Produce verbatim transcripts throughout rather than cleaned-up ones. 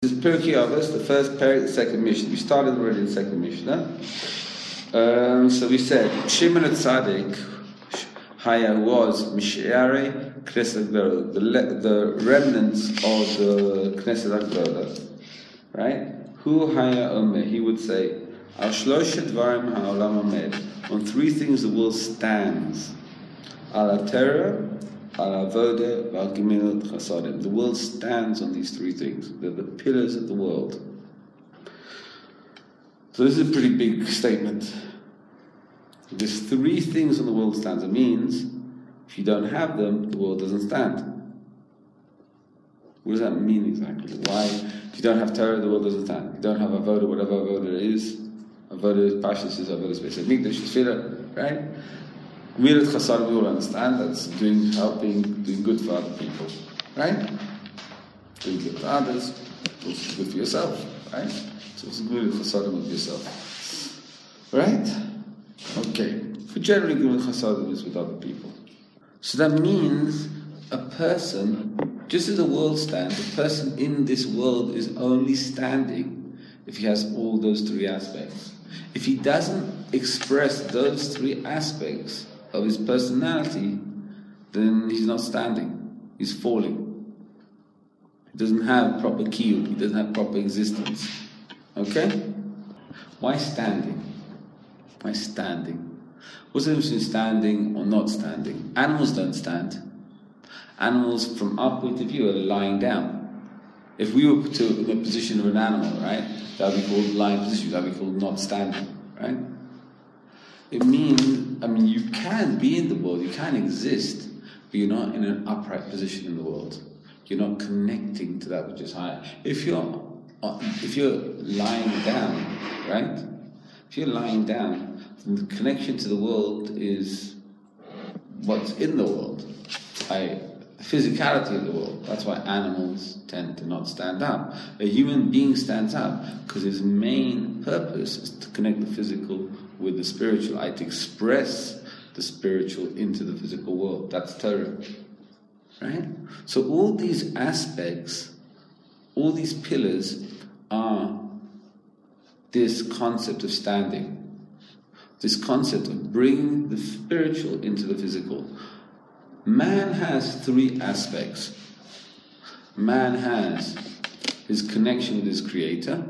This is Pirkei Avos, the first parak, the second Mishnah. We started already the second Mishnah. Um, so we said, Shimon Tzaddik, Haya was Mishiare Knesset Gdola, the, the remnants of the Knesset Gdola, right? Hu Haya Omer, he would say, Al Shloshet Dvarim HaOlam Omed, on three things the world stands. Al HaTorah, Al Avoda, Al Gemilut Chasadim. The world stands on these three things. They're the pillars of the world. So this is a pretty big statement. There's three things on the world stands. It means if you don't have them, the world doesn't stand. What does that mean exactly? Why? If you don't have Torah, the world doesn't stand. If you don't have Avoda, whatever Avoda is, Avoda is Pashtus, is Avoda Space Mikdash, is Tefillah, right? Gemilut Chasadim, we all understand that's doing, helping, doing good for other people, right? Doing good for others, also good for yourself, right? So it's Gemilut Chasadim of yourself, right? Okay. For generally, Gemilut Chasadim is with other people. So that means a person, just as the world stands, a person in this world is only standing if he has all those three aspects. If he doesn't express those three aspects of his personality, then he's not standing. He's falling. He doesn't have proper kiyum. He doesn't have proper existence. Okay? Why standing? Why standing? What's the difference between standing or not standing? Animals don't stand. Animals, from our point of view, are lying down. If we were put in the position of an animal, right, that would be called lying position. That would be called not standing, right? It means, I mean, you can be in the world, you can exist, but you're not in an upright position in the world. You're not connecting to that which is higher. If you're, if you're lying down, right? If you're lying down, the connection to the world is what's in the world, I, the physicality of the world. That's why animals tend to not stand up. A human being stands up because his main purpose is to connect the physical with the spiritual, I to express the spiritual into the physical world. That's Torah, right? So all these aspects, all these pillars are this concept of standing, this concept of bringing the spiritual into the physical. Man has three aspects. Man has his connection with his Creator,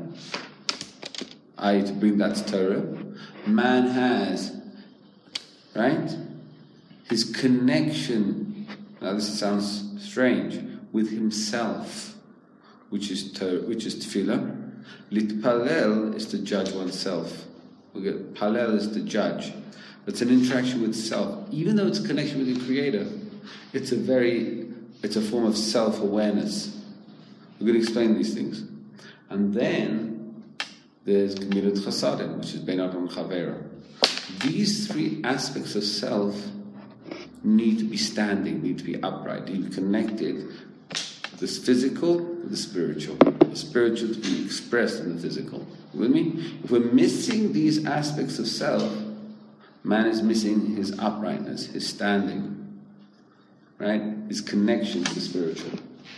I to bring that to Torah. Man has, right, his connection, now this sounds strange, with himself, which is Torah, which is Tefillah. Litpalel is to judge oneself. We get Palel is to judge. It's an interaction with self. Even though it's a connection with your Creator, it's a very, it's a form of self-awareness. We're going to explain these things. And then there's Gemilut Chasadim, which is Bein Adam Chavera. These three aspects of self need to be standing, need to be upright, need to be connected. This physical with the spiritual. The spiritual to be expressed in the physical. You with me? If we're missing these aspects of self, man is missing his uprightness, his standing, right? His connection to the spiritual.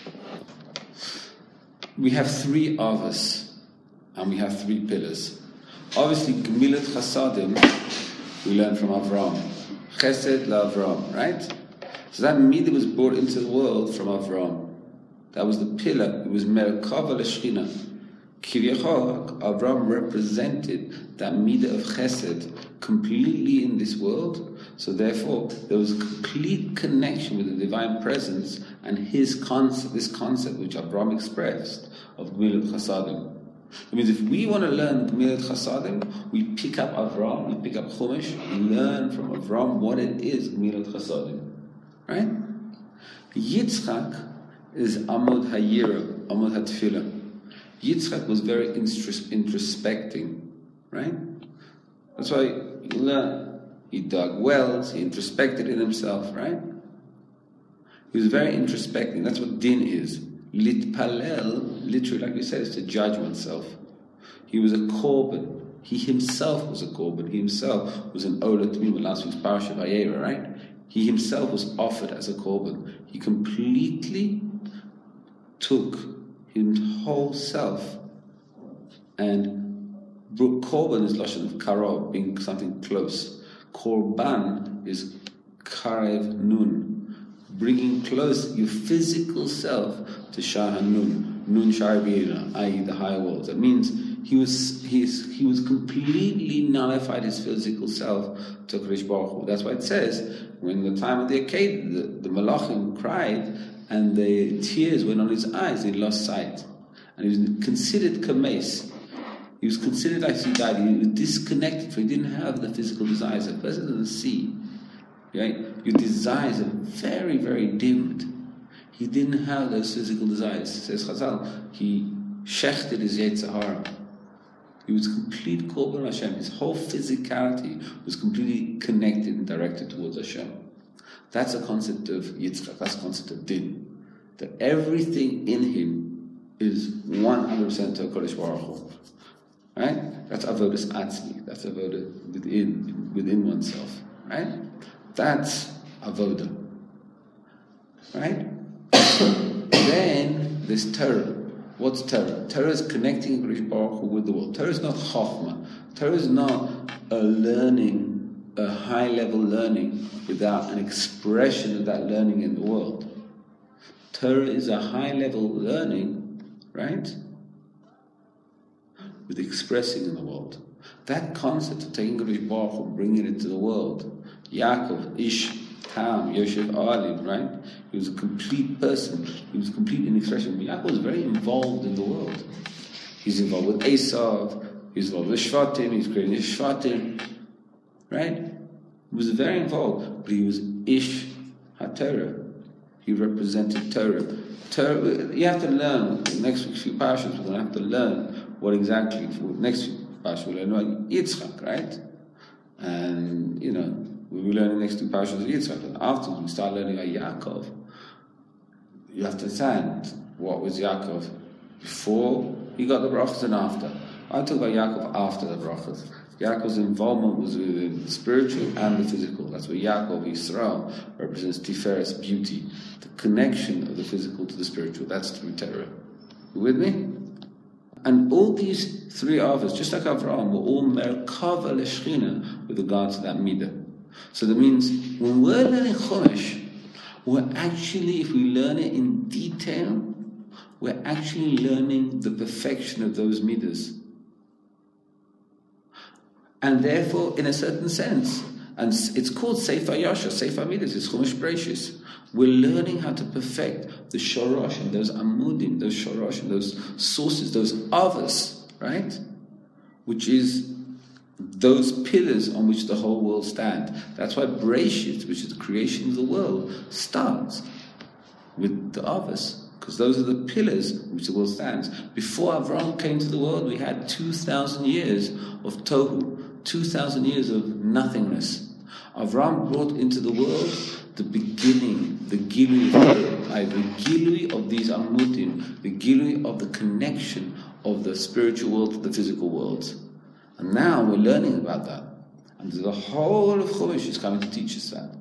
We have three avos. And we have three pillars. Obviously, Gemilut Chasadim, we learn from Avram. Chesed LaAvram, right? So that midah was brought into the world from Avram. That was the pillar. It was Merkava L'Shechina. Kivyachol, Avram represented that midah of Chesed completely in this world. So therefore, there was a complete connection with the divine presence and his concept, this concept which Avram expressed of Gemilut Chasadim. It means if we want to learn Gemilut Chasadim, we pick up Avram, we pick up Chumash, we learn from Avram what it is, Gemilut Chasadim. Right? Yitzchak is Amod Hayira, Amod HaTefillah. Yitzchak was very intros- introspecting. Right? That's why you learn. He dug wells, he introspected in himself, right? He was very introspecting. That's what din is. Litpalel, literally, like we said, is to judge oneself. He was a korban. He himself was a korban. He himself was an olah tamim. Last week's parasha Vayera, right? He himself was offered as a korban. He completely took his whole self. And korban is lashon of karov, being something close. Korban is karev nun, bringing close your physical self to Shah Nun, Nun Shar B'Yira, that is the higher world. That means he was he's, he was completely nullified his physical self to Kadosh Baruch Hu. That's why it says, when the time of the Aked, the, the Malachim cried, and the tears went on his eyes, he lost sight. And he was considered kames. He was considered like he died. He was disconnected, for he didn't have the physical desires. A person in the sea, right? Your desires are very, very dimmed. He didn't have those physical desires. Says Chazal, he shechted his Yetzer Hara. He was complete korban Hashem. His whole physicality was completely connected and directed towards Hashem. That's a concept of Yitzchak. That's a concept of Din. That everything in him is one hundred percent to Kodesh Baruch Hu. Right? That's avodas atzmi. That's avodah within within oneself. Right? That's avodah. Right? Then there's Torah. What's Torah? Torah is connecting Kodesh Baruch Hu with the world. Torah is not chokhmah. Torah is not a learning, a high-level learning without an expression of that learning in the world. Torah is a high-level learning, right? With expressing in the world. That concept of taking Kodesh Baruch Hu and bringing it to the world. Yaakov, Ish, Tam, Yosef, Alim, right? He was a complete person. He was complete in expression. Yaakov was very involved in the world. He's involved with Esav. He's involved with Shvatim. He's creating his Shvatim, right? He was very involved, but he was Ish HaTorah. He represented Torah. Torah. You have to learn. The next few parashas, we're going to have to learn what exactly. For the next few parashas, we'll learn about Yitzchak, right? And you know. We will learn the next two parashas of Yitzchak. And afterwards, we start learning about Yaakov. You have to understand what was Yaakov before he got the brachas and after. I talk about Yaakov after the brachas. Yaakov's involvement was within the spiritual and the physical. That's where Yaakov, Yisrael, represents Tiferes, beauty. The connection of the physical to the spiritual. That's through Torah. You with me? And all these three avos, just like Avraham, were all merkava l'shchina with regard to that midah. So that means when we're learning Chumash, we're actually, if we learn it in detail, we're actually learning the perfection of those midas. And therefore, in a certain sense, and it's called Sefer Yasha, Sefer Midas, it's Chumash Bereishis. We're learning how to perfect the Shorosh and those Amudim, those Shorosh and those sources, those avos, right? Which is those pillars on which the whole world stands. That's why Bereshit, which is the creation of the world, starts with the avos, because those are the pillars on which the world stands. Before Avraham came to the world, we had two thousand years of tohu, two thousand years of nothingness. Avraham brought into the world the beginning, the gilui of Torah, the gilui of these amudim, the gilui of the connection of the spiritual world to the physical world. And now we're learning about that. And the whole of Chumash is coming to teach us that.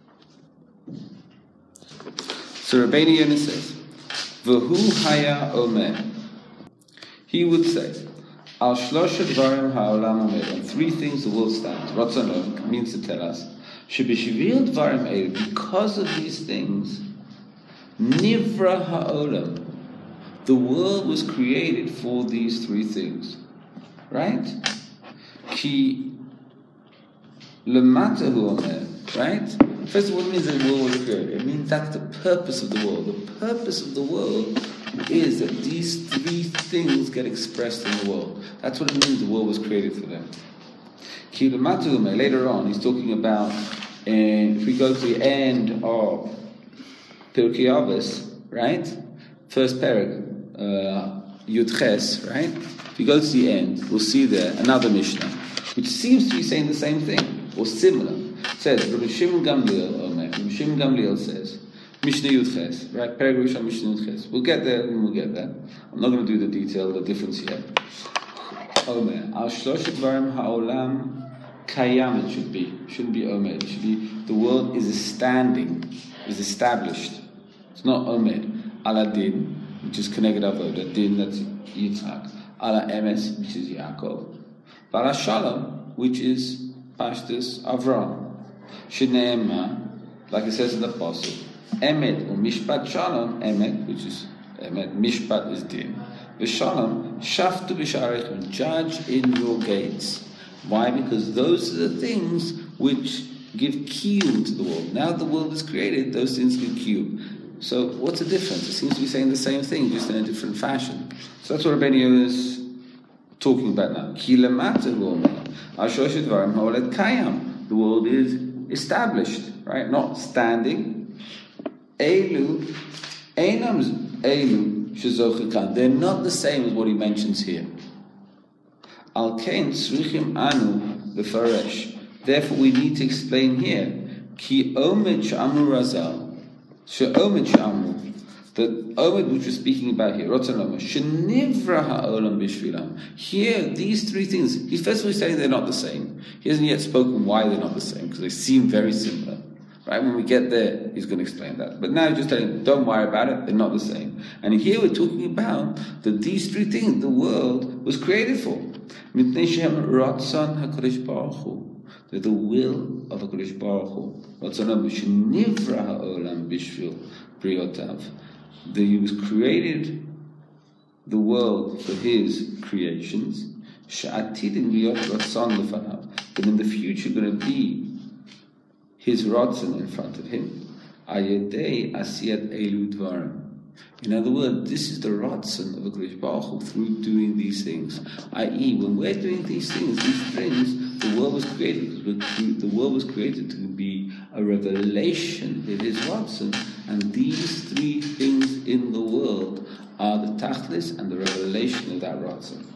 So Rabbeinu Yonah says, V'hu haya omer. He would say, Al shlosha dvarim ha'olam omer. On three things the world stands. Ratzon means to tell us, Shebeshivil dvarim eil, because of these things, Nivra ha'olam. The world was created for these three things. Right? Ki lemata hu omer, right? First of all, it means that the world was created. It means that's the purpose of the world. The purpose of the world is that these three things get expressed in the world. That's what it means the world was created for them. Ki lemata hu omer. Later on, he's talking about, and if we go to the end of Pirkei Avos, right? First parak, uh, Yud Ches, right? If you go to the end, we'll see there another Mishnah, which seems to be saying the same thing, or similar. It says, Rabbi Shimon Gamliel, oh man, Rabbi Shimon Gamliel says, Mishnah Yud Ches, right? Paragraph Rishon Mishnah Yud Ches. We'll get there when we'll get there. I'm not going to do the detail, the difference yet. Omer, Al Shlosh Dvarim Ha'olam Kayam, it should be. It shouldn't be Omer. It should be, the world is standing, is established. It's not Omer. Aladin. which is Keneged Avoda, Din, that's Yitzchak, Ala Emes, which is Yaakov, Vala Shalom, which is Pashtus Avram. Shneema, like it says in the Pasuk, Emet or Mishpat Shalom, Emet, which is Emet, Mishpat is Din. V'Shalom, Shaftu B'Sharechem, judge in your gates. Why? Because those are the things which give kiyum to the world. Now the world is created, those things give kiyum. So what's the difference? It seems to be saying the same thing, just in a different fashion. So that's what Rabbeinu is talking about now. Ki lemata v'omer, ashosh dvarim ha'oled kayam. The world is established, right? Not standing. Elu, einam elu shezochikan. They're not the same as what he mentions here. Al kain tzrichim anu lefaresh. Therefore, we need to explain here. Ki omed she'amru razal, she'omed she'amru. The Omed which we're speaking about here, Rotzanoma, Shenivra ha'olam bishvilam. Here, these three things, he's first of all saying they're not the same. He hasn't yet spoken why they're not the same, because they seem very similar. Right? When we get there, he's going to explain that. But now he's just telling, don't worry about it, they're not the same. And here we're talking about that these three things the world was created for. Mipnei shehem ratzon HaKadosh Baruch Hu. They're the will of HaKadosh Baruch Hu. Rotzanoma, Shenivra ha'olam bishvil briotav. That he was created the world for his creations, but in the future going to be his ratzon in front of him. In other words, this is the ratzon of HaKadosh Baruch Hu through doing these things. that is, when we're doing these things, these things, the world was created because the world was created to be a revelation of his ratzon, and these three things in the world are the tachlis and the revelation of that ratzon.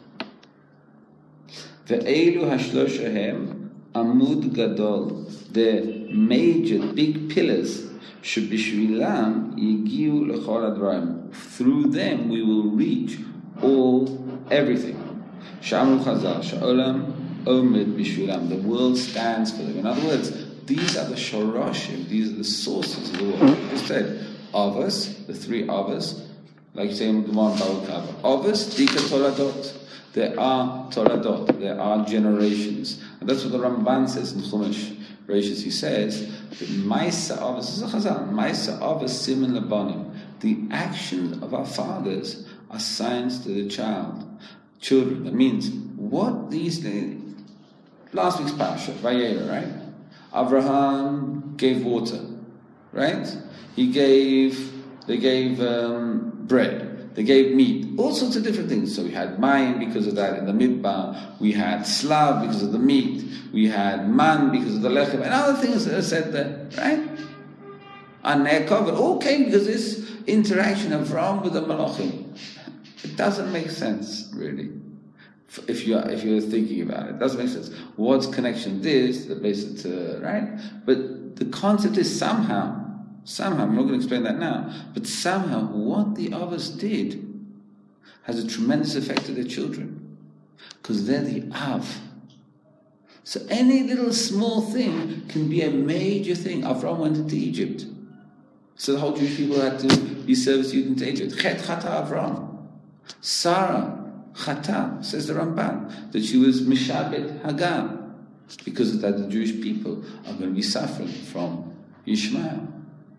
Ve'elu hashloshahem amud gadol, the major big pillars. Shebishvilam yigiu lechol advarim. Through them we will reach all everything. Shamru chazal sha'olam omed bishvilam. The world stands for them. In other words, these are the shoroshim, these are the sources of the world. Like I said, Avos, the three Avos, like you say in Gemara Bava Kava. Avos, Dika Toladot. There are Toladot, there are generations. And that's what the Ramban says in Chumash Rashis. He says that Maisa Avos, this is a Chazal, Maisa Avos Simen Labanim. The actions of our fathers are signs to the child, children. That means what these things, last week's parasha, Vayera, right? Abraham gave water, right? He gave, they gave um, bread, they gave meat, all sorts of different things. So we had mayim because of that in the midbar, we had slav because of the meat, we had man because of the lechem, and other things that are said there, right? And Yaakov, it all came because this interaction of Avraham with the malachim. It doesn't make sense, really. If you're if you're thinking about it, it doesn't make sense. What's connection this, the basis to right? But the concept is somehow, somehow, I'm not going to explain that now, but somehow what the others did has a tremendous effect on their children. Because they're the Av. So any little small thing can be a major thing. Avraham went into Egypt. So the whole Jewish people had to be service students in Egypt. Chet Chata Avraham. Sarah Chata, says the Ramban, that she was Mishabed Hagar, because of that the Jewish people are going to be suffering from Ishmael.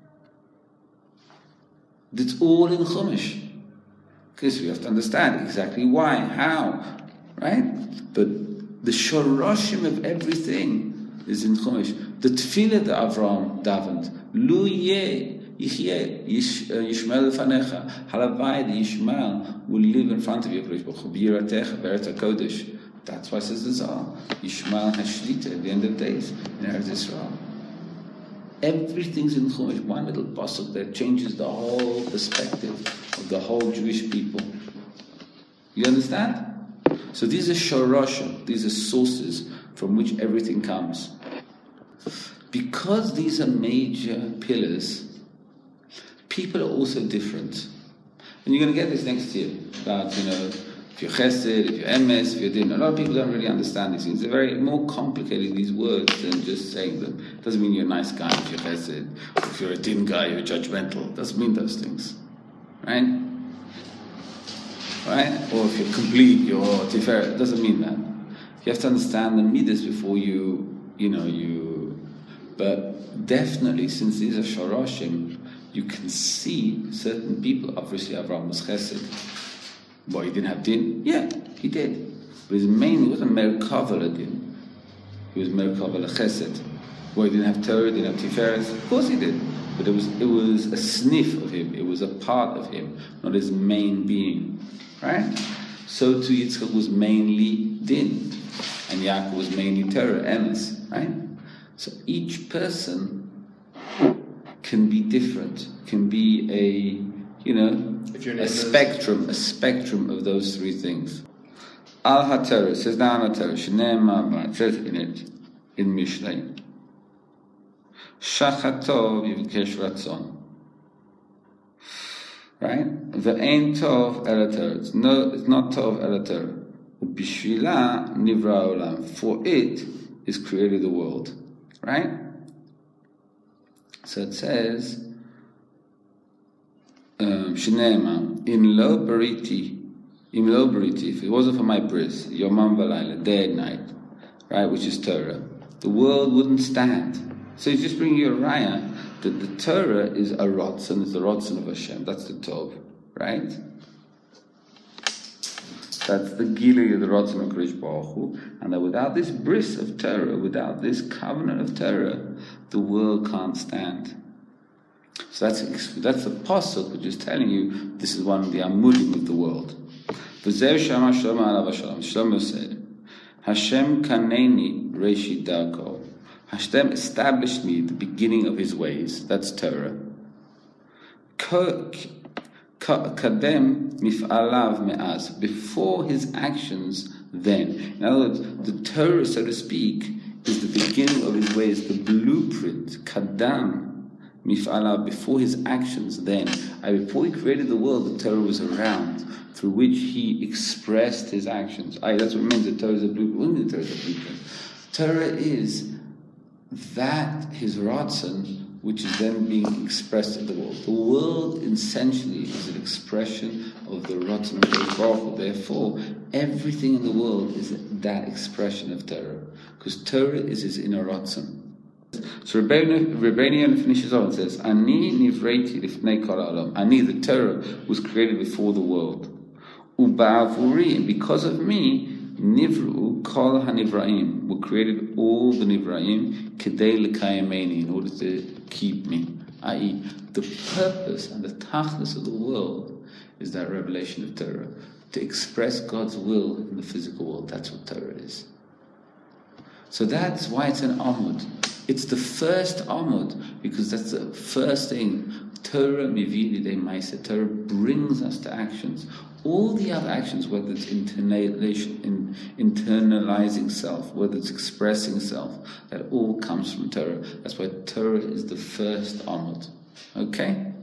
That's all in Chumash. Because we have to understand exactly why, how, right? But the shoroshim of everything is in Chumash. The tefillah that Avraham davened, Lu yeh Yishmael lefanecha, halavai the Yishmael will live in front of you, b'yiratecha b'eretz hakodesh. That's why it says the Zohar, Yishmael has shlita at the end of days in Eretz Yisrael. Everything's in Chumash. One little pasuk that changes the whole perspective of the whole Jewish people. You understand? So these are shoroshim, these are sources from which everything comes. Because these are major pillars, people are also different. And you're going to get this next year about, you know, if you're chesed, if you're emes, if you're din. A lot of people don't really understand these things. They're very more complicated, these words, than just saying them. It doesn't mean you're a nice guy if you're chesed. If you're a din guy, you're judgmental. It doesn't mean those things. Right? right? Or if you're complete, you're tiferet. It doesn't mean that. You have to understand the midas before you, you know, you. But definitely, since these are shoroshim, you can see certain people. Obviously, Avraham was chesed. Well, he didn't have din. Yeah, he did. But his main, he wasn't merkava din. He was merkava chesed. Well, he didn't have Torah, didn't have Tiferes. Of course he did. But it was it was a sniff of him. It was a part of him, not his main being. Right? So too Yitzchak was mainly din. And Yaakov was mainly Torah, Emes. Right? So each person can be different, can be a, you know, a spectrum, a spectrum of those three things. Al HaTorah, says now Al HaTorah, Shnei, it says in it, in Mishlei. Shachatov yivkesh ratzon. Right? Ve'ein tov el Torah. It's no, it's not tov el Torah. Ubishvila nivra olam. For it is created the world. Right? So it says, Shneema in lo bariti, in lo bariti. If it wasn't for my bris, yomam v'layla, day and night, right? Which is Torah. The world wouldn't stand. So he's just bringing you a raya that the Torah is a rotzen, it's the rotzen of Hashem. That's the tov, right? That's the gili of the rotzen of Krish Baruch Hu, and that without this bris of Torah, without this covenant of Torah, the world can't stand. So that's that's the pasuk which is telling you this is one of the amudim of the world. V'zeh shama Shlomo alav hashalom. Shlomo said, Hashem kaneni reshit darko. Hashem established me the beginning of His ways. That's Torah. Kadem mif'alav me'az. Before His actions, then. In other words, the Torah, so to speak, is the beginning of His ways, the blueprint. Kadam mif'alav. Before His actions, then. And before He created the world, the Torah was around, through which He expressed His actions. Aye, that's what it means. The Torah is a blueprint. What do you mean the Torah is a blueprint? Torah is that His ratzon, which is then being expressed in the world. The world essentially is an expression of the ratzon of Hakadosh Baruch Hu. Therefore, everything in the world is that expression of Torah, because Torah is His inner ratzon. So Rebbeinu finishes off and says, "Ani nivreiti lifnei kol ha'olam." Ani, the Torah, was created before the world. Uba'avuri, and because of me, Nivru kol hanivraim, were created all the nivraim kedei l'kayameni, in order to keep me. that is, the purpose and the tachlis of the world is that revelation of Torah, to express God's will in the physical world. That's what Torah is. So that's why it's an amud. It's the first amud, because that's the first thing. Torah mivili de ma'aseh. Torah brings us to actions. All the other actions, whether it's internalization, in, internalizing self, whether it's expressing self, that all comes from Torah. That's why Torah is the first amud. Okay?